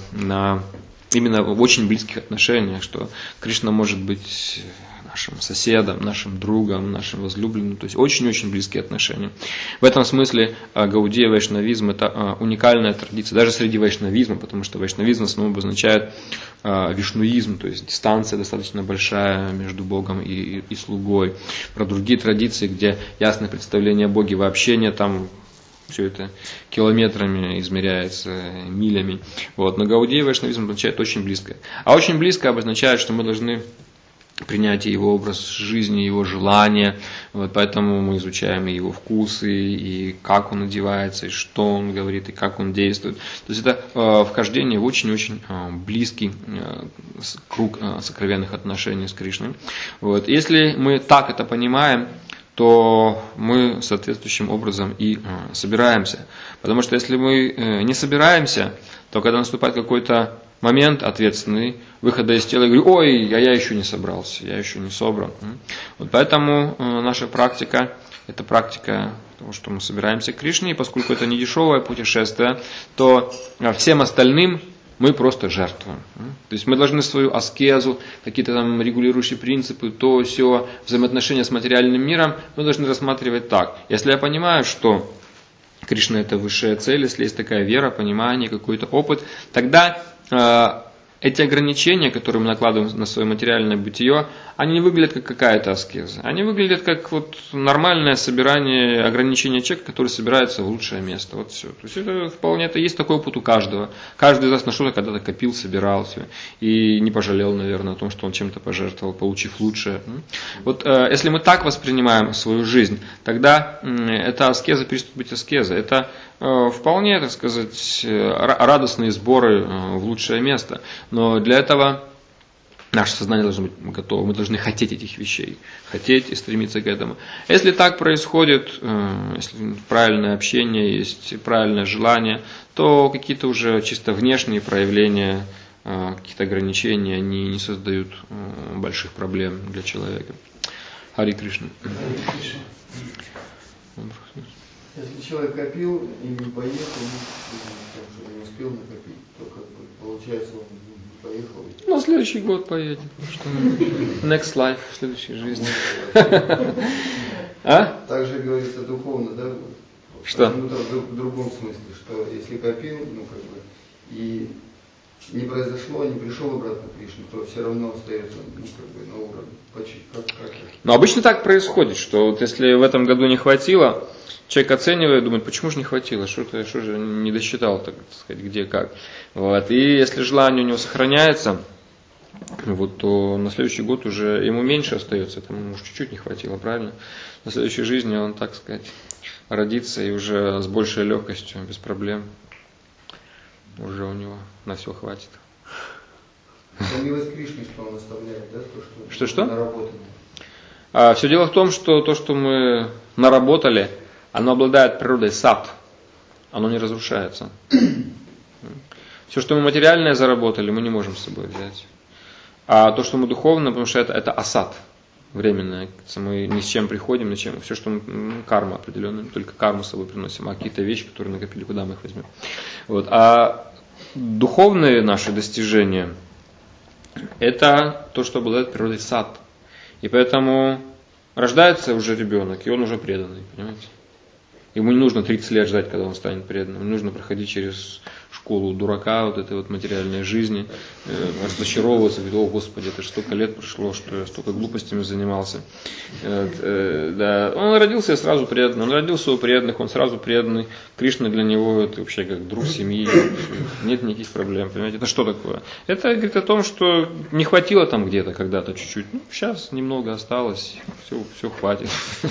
именно в очень близких отношениях, что Кришна может быть нашим соседом, нашим другом, нашим возлюбленным, то есть очень-очень близкие отношения. В этом смысле гаудия вайшнавизм это уникальная традиция, даже среди вайшнавизма, потому что вайшнавизм в основном обозначает вишнуизм, то есть дистанция достаточно большая между Богом и слугой. Про другие традиции, где ясное представление о Боге вообще нет, там все это километрами измеряется, милями. Но гаудия вайшнавизм обозначает очень близко. А очень близко обозначает, что мы должны принять его образ жизни, его желания. Поэтому мы изучаем и его вкусы, и как он одевается, и что он говорит, и как он действует. То есть это вхождение в очень-очень близкий круг сокровенных отношений с Кришной. Если мы так это понимаем, то мы соответствующим образом и собираемся. Потому что если мы не собираемся, то когда наступает какой-то момент ответственный, выхода из тела, я говорю, а я еще не собрался, я еще не собран. Поэтому наша практика, это практика того, что мы собираемся к Кришне, и поскольку это не дешевое путешествие, то всем остальным мы просто жертвуем. То есть мы должны свою аскезу, какие-то там регулирующие принципы, то, сё, взаимоотношения с материальным миром, мы должны рассматривать так. Если я понимаю, что Кришна это высшая цель, если есть такая вера, понимание, какой-то опыт, тогда эти ограничения, которые мы накладываем на свое материальное бытие, они не выглядят как какая-то аскеза. Они выглядят как нормальное собирание ограничения человека, который собирается в лучшее место. Все. То есть это вполне есть такой опыт у каждого. Каждый из нас на что-то когда-то копил, собирал все. И не пожалел, наверное, о том, что он чем-то пожертвовал, получив лучшее. Если мы так воспринимаем свою жизнь, тогда эта аскеза перестает быть аскезой. Это вполне, так сказать, радостные сборы в лучшее место. Но для этого наше сознание должно быть готово, мы должны хотеть этих вещей, хотеть и стремиться к этому. Если так происходит, если правильное общение, есть правильное желание, то какие-то уже чисто внешние проявления, какие-то ограничения, они не создают больших проблем для человека. Хари Кришна. Если человек копил и не поехал, не успел накопить, то как бы получается он не поехал. Ну, следующий год поедет. Next life, в следующей жизни. А? Также говорится духовно, да? Что? Почему-то в другом смысле, что если копил, ну как бы, и не произошло, не пришел обратно к Кришне, то все равно остается, ну как бы, на уровне. Как? Но обычно так происходит, что вот если в этом году не хватило, человек оценивает, думает, почему же не хватило, что же не досчитал, так сказать, где, как. Вот. И если желание у него сохраняется, вот, то на следующий год уже ему меньше остается, тому уж чуть-чуть не хватило, правильно? На следующей жизни он, так сказать, родится и уже с большей легкостью, без проблем, уже у него на все хватит. Это милость Кришны, что он оставляет, да? То, что? Наработано. Все дело в том, что то, что мы наработали, оно обладает природой сат, оно не разрушается. Все, что мы материальное заработали, мы не можем с собой взять. А то, что мы духовно, потому что это асат, временное. Мы ни с чем приходим, ни с чем. Все, что мы, карма определенная, только карму с собой приносим, а какие-то вещи, которые накопили, куда мы их возьмем. Вот. А духовные наши достижения, это то, что обладает природой сат. И поэтому рождается уже ребенок, и он уже преданный, понимаете? Ему не нужно 30 лет ждать, когда он станет преданным. Ему нужно проходить через школу дурака, вот этой вот материальной жизни, разочаровываться, говорить, о Господи, это столько лет прошло, что я столько глупостями занимался. Да. Он родился сразу преданный, он родился у преданных, он сразу преданный. Кришна для него это вообще как друг семьи, нет никаких проблем, понимаете? Это что такое? Это говорит о том, что не хватило там где-то когда-то чуть-чуть, сейчас немного осталось, все хватит.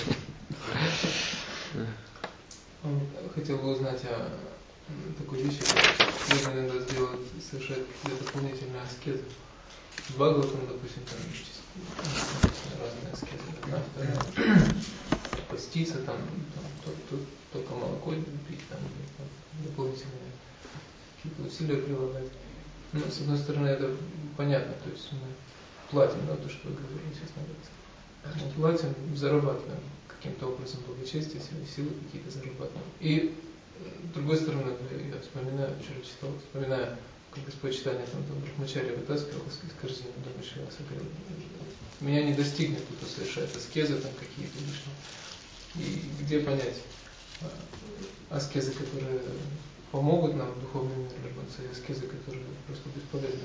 Хотел бы узнать о такой вещи, что люди иногда совершают дополнительные аскезы. В Бхагаватам, допустим, там разные аскезы. Одна, вторая. Поститься, там только молоко пить, там дополнительные какие-то усилия прилагать. Ну, с одной стороны, это понятно, то есть мы платим, да, то, что вы говорили, честно говоря. Мы платим, зарабатываем каким-то образом благочестие, силы какие-то зарабатываем. И с другой стороны, я вспоминаю, вчера читал, как Господь читание там Брахмачарья вытаскивал из корзины, думаю, что я согрел. Меня не достигнет, кто совершает аскезы там какие-то лишние. И где понять аскезы, которые помогут нам в духовном мире работать, и аскезы, которые просто бесполезны.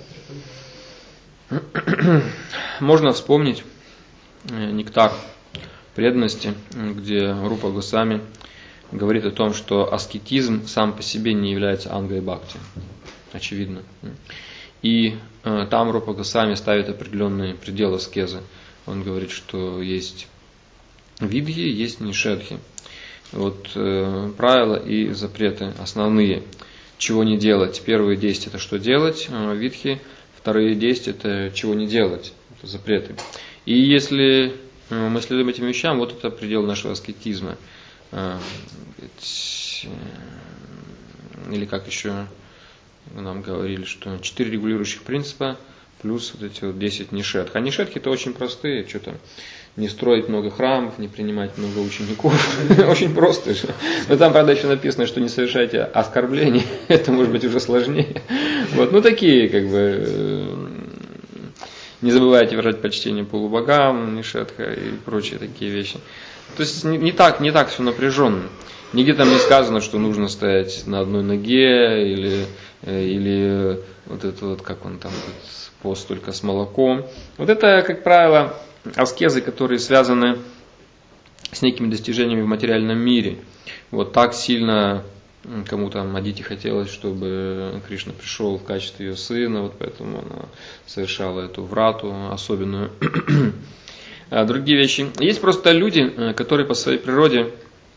Можно вспомнить нектар преданности, где Рупа Госвами говорит о том, что аскетизм сам по себе не является ангой бхакти. Очевидно. И там Рупа Госвами ставит определенные пределы аскезы. Он говорит, что есть видхи, есть нишедхи. Вот правила и запреты основные. Чего не делать. Первые 10 это что делать, видхи. Вторые 10 это чего не делать. Это запреты. И если мы следуем этим вещам, вот это предел нашего аскетизма. Или как еще нам говорили, что 4 регулирующих принципа плюс вот эти вот 10 нишедх. А нишедхи это очень простые, что-то не строить много храмов, не принимать много учеников. Очень просто же. Но там, правда, еще написано, что не совершайте оскорблений. Это может быть уже сложнее. Вот, ну такие, как бы, не забывайте выражать почтение полубогам, нишедха и прочие такие вещи. То есть не так все напряженно. Нигде там не сказано, что нужно стоять на одной ноге или вот это вот, как он там, пост только с молоком. Вот это, как правило, аскезы, которые связаны с некими достижениями в материальном мире. Вот так сильно кому-то Адити хотелось, чтобы Кришна пришел в качестве ее сына, вот поэтому она совершала эту врату особенную. Другие вещи. Есть просто люди, которые по своей природе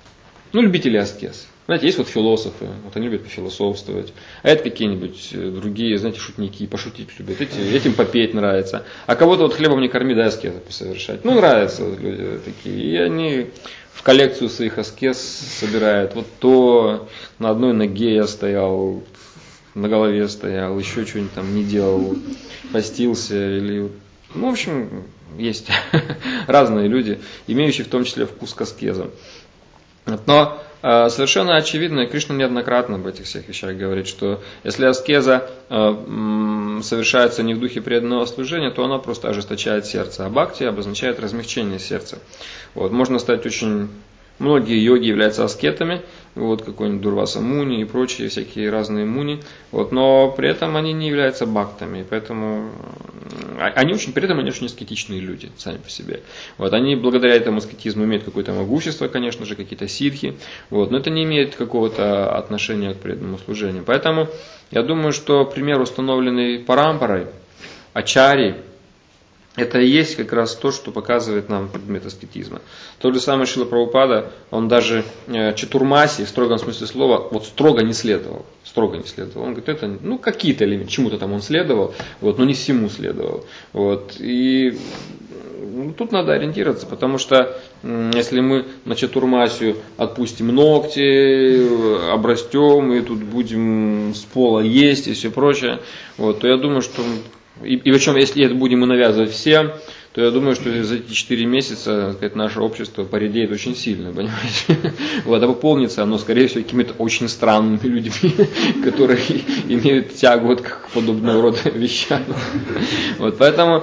Ну, любители аскез. Знаете, есть вот философы, вот они любят пофилософствовать, а это какие-нибудь другие, знаете, шутники, пошутить любят, этим попеть нравится. А кого-то вот хлебом не корми, да, аскезы посовершать. Ну, нравятся вот люди такие, и они в коллекцию своих аскез собирают. Вот то на одной ноге я стоял, на голове стоял, еще что-нибудь там не делал, постился или... Ну, в общем, есть разные люди, имеющие в том числе вкус к аскезам. Но совершенно очевидно, и Кришна неоднократно об этих всех вещах говорит, что если аскеза совершается не в духе преданного служения, то она просто ожесточает сердце, а бхакти обозначает размягчение сердца. Вот, можно стать очень... Многие йоги являются аскетами, вот какой-нибудь Дурваса Муни и прочие всякие разные муни, вот, но при этом они не являются бхактами, поэтому при этом они очень аскетичные люди сами по себе. Вот, они благодаря этому аскетизму имеют какое-то могущество, конечно же, какие-то ситхи, вот, но это не имеет какого-то отношения к преданному служению. Поэтому я думаю, что пример, установленный Парампарой, Ачарьи, это и есть как раз то, что показывает нам предмет аскетизма. Тот же самый Шрила Прабхупада, он даже чатурмаси, в строгом смысле слова, вот строго не следовал. Он говорит, это, ну, какие-то элементы, чему-то там он следовал, вот, но не всему следовал. Вот, и тут надо ориентироваться, потому что если мы на чатурмасию отпустим ногти, обрастем и тут будем с пола есть и все прочее, вот, то я думаю, что... И причем, если это будем мы навязывать всем, то я думаю, что за эти 4 месяца, сказать, наше общество поредеет очень сильно, понимаете? Вот, а пополнится оно, скорее всего, какими-то очень странными людьми, которые имеют тягу вот к подобного рода вещам. Вот, поэтому...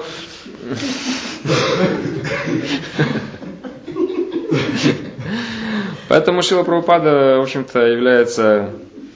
Поэтому Шрила Прабхупада, в общем-то, является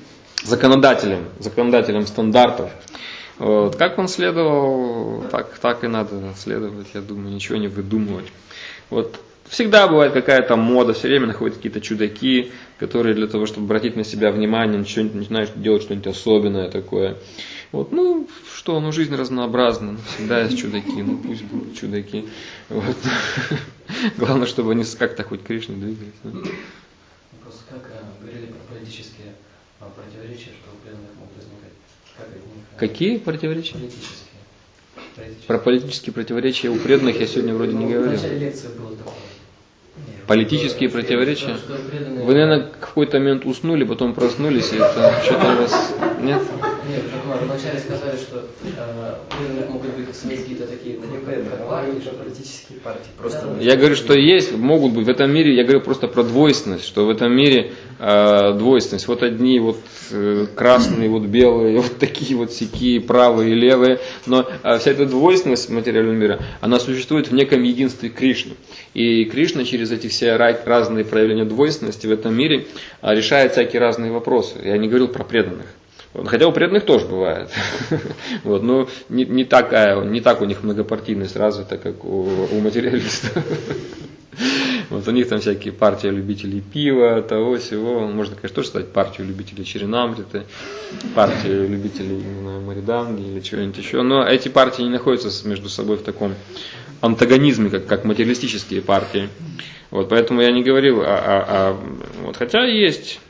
законодателем стандартов. Вот. Как он следовал, так и надо следовать, я думаю, ничего не выдумывать. Вот. Всегда бывает какая-то мода, все время находят какие-то чудаки, которые для того, чтобы обратить на себя внимание, начинают делать что-нибудь особенное такое. Вот. Ну, что, жизнь разнообразна, всегда есть чудаки, пусть будут чудаки. Вот. Главное, чтобы они как-то хоть к Кришне двигались. Просто как говорили про политические противоречия, что у преданных могут возникать. Какие противоречия? Политические. Про политические противоречия у преданных я сегодня вроде не говорил. В начале лекции было такое. Политические противоречия? Вы, наверное, в какой-то момент уснули, потом проснулись, и это что-то у вас... Нет? Нет, вы вначале сказали, что преданных могут быть свои какие-то такие... Не преданных, а политические партии. Просто... Я говорю, что есть, могут быть в этом мире, я говорю просто про двойственность, что в этом мире двойственность. Вот одни вот красные, вот белые, вот такие вот сякие, правые и левые. Но вся эта двойственность материального мира, она существует в неком единстве Кришны. И Кришна через эти все разные проявления двойственности в этом мире решает всякие разные вопросы. Я не говорил про преданных. Хотя у преданных тоже бывает. Вот, но не так у них многопартийность развита, как у материалистов. Вот у них там всякие партии любителей пива, того, сего. Можно, конечно, тоже стать партию любителей Чаринамриты, партию любителей, не знаю, Мариданги или чего-нибудь еще. Но эти партии не находятся между собой в таком антагонизме, как материалистические партии. Вот, поэтому я не говорил вот, хотя есть...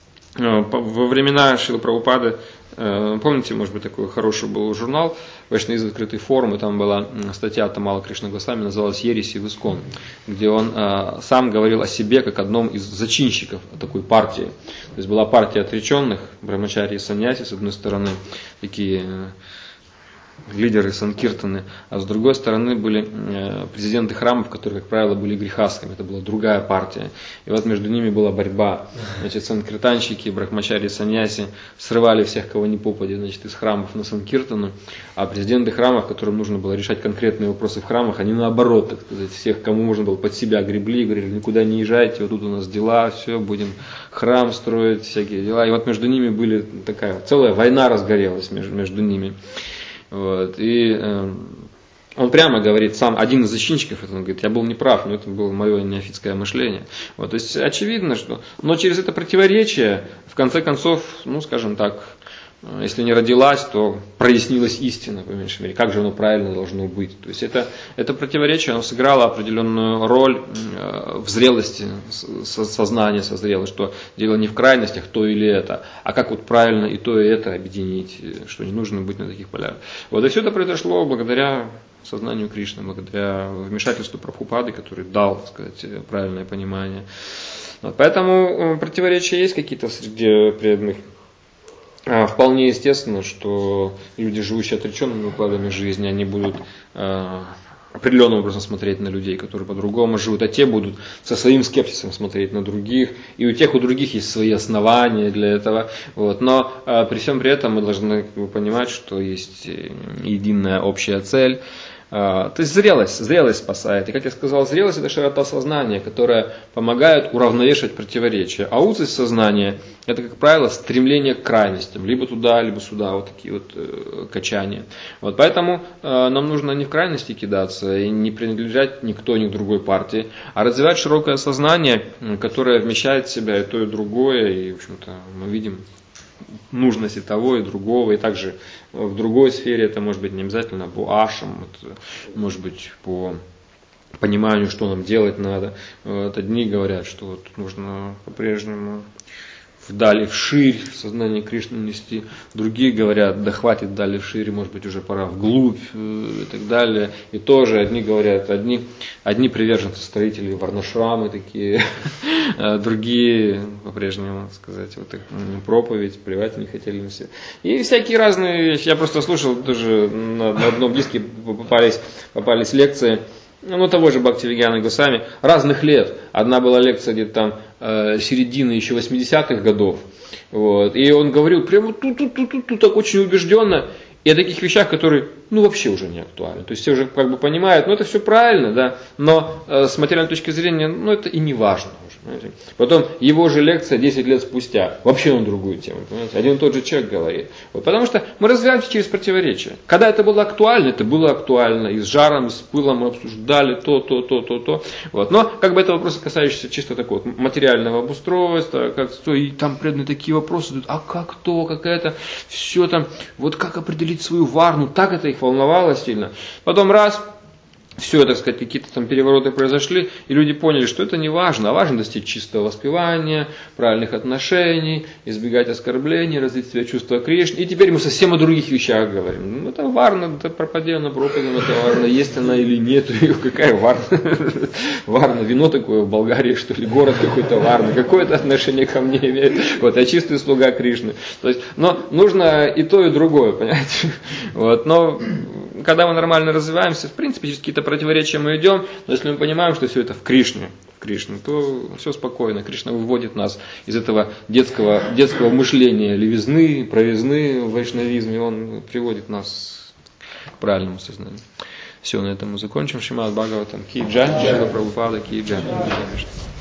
Во времена Шрилы Прабхупады, помните, может быть, такой хороший был журнал «Вайшнавизм. Открытый форум», и там была статья Тамала Кришна Госвами, называлась «Ереси в Искон», где он сам говорил о себе как одном из зачинщиков такой партии. То есть была партия отреченных, брахмачари и саньяси, с одной стороны, такие лидеры санкиртаны, а с другой стороны были президенты храмов, которые, как правило, были грехастхами, это была другая партия. И вот между ними была борьба. Значит, санкиртанщики, брахмачари, саньяси срывали всех, кого не попадет, значит, из храмов на санкиртану, а президенты храмов, которым нужно было решать конкретные вопросы в храмах, они наоборот, так сказать, всех, кому можно было под себя гребли, говорили, никуда не езжайте, вот тут у нас дела, все, будем храм строить, всякие дела. И вот между ними были такая целая война разгорелась между ними. Вот, и он прямо говорит, сам один из зачинщиков, он говорит, я был неправ, но это было мое неофитское мышление. Вот, то есть очевидно, что... Но через это противоречие, в конце концов, ну, скажем так, если не родилась, то прояснилась истина, по меньшей мере, как же оно правильно должно быть. То есть это противоречие, оно сыграло определенную роль в зрелости сознания, созрело, что дело не в крайностях, то или это, а как вот правильно и то, и это объединить, что не нужно быть на таких полях. Вот и все это произошло благодаря сознанию Кришны, благодаря вмешательству Прабхупады, который дал, так сказать, правильное понимание. Вот, поэтому противоречия есть какие-то среди преданных. Вполне естественно, что люди, живущие отреченными укладами жизни, они будут определенным образом смотреть на людей, которые по-другому живут, а те будут со своим скепсисом смотреть на других, и у других есть свои основания для этого. Вот. Но при всем при этом мы должны понимать, что есть единая общая цель. То есть зрелость спасает. И как я сказал, зрелость — это широта сознания, которая помогает уравновешивать противоречия. А узость сознания — это, как правило, стремление к крайностям. Либо туда, либо сюда, вот такие вот качания. Вот поэтому нам нужно не в крайности кидаться и не принадлежать ни к той, ни к другой партии, а развивать широкое сознание, которое вмещает в себя и то, и другое. И, в общем-то, мы видим нужности того и другого, и также в другой сфере это может быть не обязательно по ашам, это может быть по пониманию, что нам делать надо. Вот одни говорят, что вот нужно по-прежнему вдали вширь сознание Кришны нести, другие говорят, да хватит дали вширь, может быть уже пора вглубь и так далее. И тоже одни говорят, одни приверженцы строителей варнашрамы такие, другие по-прежнему, сказать, вот их проповедь, плевать не хотели на все. И всякие разные вещи. Я просто слушал тоже на одном диске попались лекции, ну, того же Бхактивигьяна Госвами, разных лет. Одна была лекция где-то там середины еще 80-х годов. Вот. И он говорил прямо тут так очень убежденно и о таких вещах, которые вообще уже не актуальны. То есть все уже как бы понимают, это все правильно, да, но с материальной точки зрения, это и не важно уже. Понимаете? Потом его же лекция 10 лет спустя, вообще на другую тему, понимаете? Один и тот же человек говорит. Вот, потому что мы развиваемся через противоречия. Когда это было актуально, и с жаром, и с пылом мы обсуждали то. Вот. Но как бы это вопросы, касающиеся чисто такого материального обустройства, и там преданные такие вопросы идут, а как то, как это, все там, вот как определить свою варну, так это их волновало сильно. Потом раз, все, так сказать, какие-то там перевороты произошли, и люди поняли, что это не важно, а важно достичь чистого воспевания, правильных отношений, избегать оскорблений, развить себе чувство Кришны. И теперь мы совсем о других вещах говорим. Это варна, это пропадена проповедь, это варна, есть она или нет, какая варна? Варна, вино такое в Болгарии, что ли, город какой-то варна, какое-то отношение ко мне имеет. Вот, я чистый слуга Кришны. То есть, но нужно и то, и другое, понимаете? Вот, но когда мы нормально развиваемся, в принципе, через какие-то противоречия мы идем, но если мы понимаем, что все это в Кришне, то все спокойно. Кришна выводит нас из этого детского мышления, левизны, правизны в вайшнавизме, он приводит нас к правильному сознанию. Все, на этом мы закончим. Шримад Бхагаватам ки джай, Шрила Прабхупада ки джай.